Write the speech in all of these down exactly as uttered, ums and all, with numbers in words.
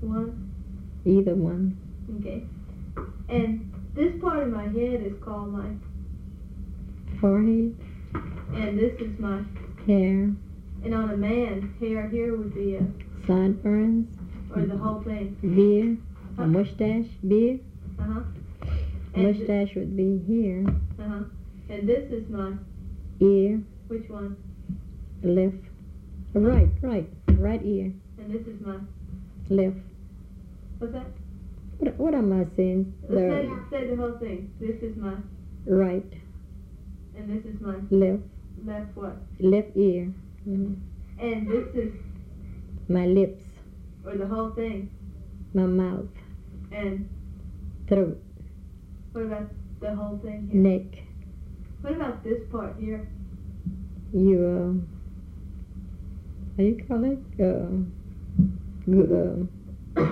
one? Either one. Okay. And this part of my head is called my Forehead. And this is my Hair. And on a man, hair here would be a Sideburns. or the whole thing. Beard. A mustache. Beard. Uh huh. And Mustache would be here. Uh huh. And this is my Ear. Which one? Left. Right. Right. Right ear. And this is my Left. What's that? What, what am I saying? Say, The say the whole thing. This is my right. And this is my Left. left what? Left ear. Mm-hmm. And this is My lips. or the whole thing. My mouth. And Throat. what about the whole thing here? Neck. What about this part here? You, uh, how you call it? Uh, gu- uh,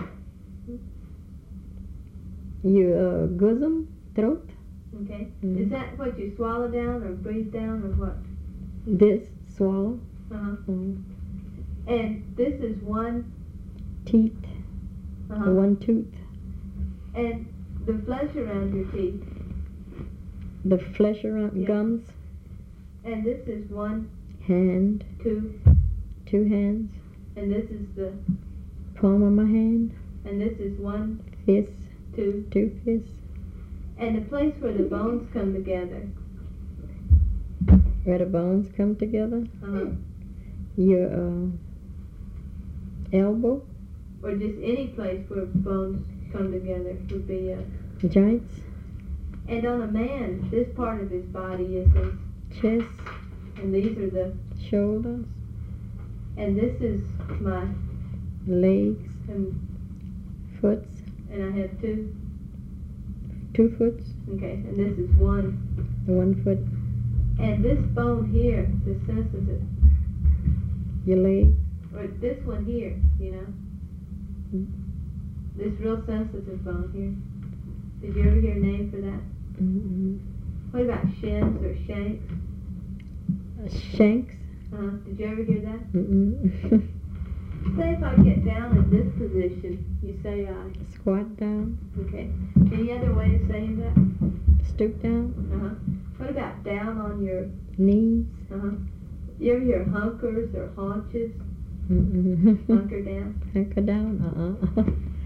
you, uh, bosom? Throat? Okay. Mm. Is that what you swallow down or breathe down or what? This, swallow. Uh-huh. Mm. And this is one Teeth. uh-huh. One tooth. And the flesh around your teeth. The flesh around Yeah. gums. And this is one Hand. tooth. Two hands. And this is the Palm of my hand. and this is one Fist. tooth. Two fists. And the place where the bones come together. Where the bones come together. Uh-huh. Your, uh, elbow. Or just any place where bones come together would be a Joints. and on a man, this part of his body is his Chest. and these are the Shoulders. and this is my Legs. and, Foots. and I have two. Two foots. Okay, and this is one. One foot. And this bone here, the sensitive, Your leg. or this one here, you know, Mm. this real sensitive bone here. Did you ever hear a name for that? Mm-hmm. What about shins or shanks? Shanks. Uh, did you ever hear that? Mm-mm. Say if I get down in this position, you say I. Squat down. Okay. Any other way of saying that? Stoop down. Uh-huh. What about down on your, Knees. uh-huh. You ever hear hunkers or haunches? Mm-mm. Hunker down? Hunker down. Uh-uh.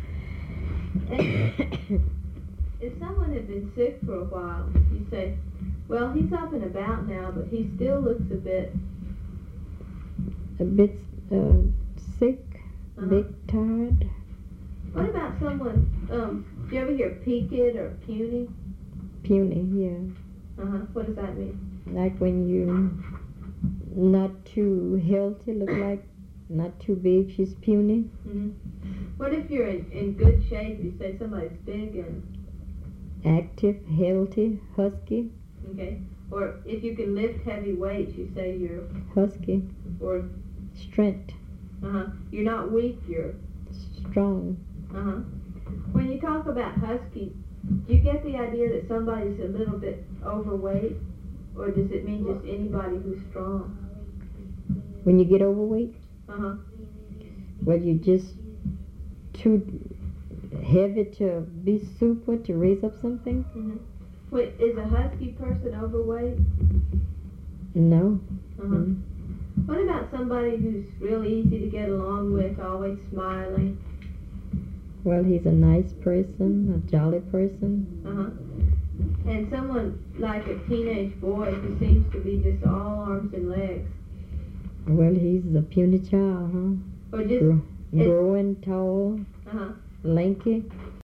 And if someone had been sick for a while, you say, well, he's up and about now, but he still looks a bit, A bit uh, sick. uh-huh. Bit tired. What about someone, um, do you ever hear peaked or puny? Puny, yeah. Uh-huh. What does that mean? Like when you not too healthy, look like not too big, she's puny. Mm-hmm. What if you're in, in good shape? You say somebody's big and, Active, healthy, husky. okay. Or if you can lift heavy weights, you say you're, Husky. or, Strength. uh-huh. You're not weak, you're, Strong. uh-huh. When you talk about husky, do you get the idea that somebody's a little bit overweight? Or does it mean just anybody who's strong? When you get overweight, Uh-huh. well, you're just too heavy to be super, to raise up something? Mm-hmm. Wait, is a husky person overweight? No. Uh-huh. Mm. What about somebody who's real easy to get along with, always smiling? Well, he's a nice person, a jolly person. Uh-huh. And someone like a teenage boy who seems to be just all arms and legs. Well, he's a puny child, huh? Or just, Gro- it- growing tall, uh-huh. lanky.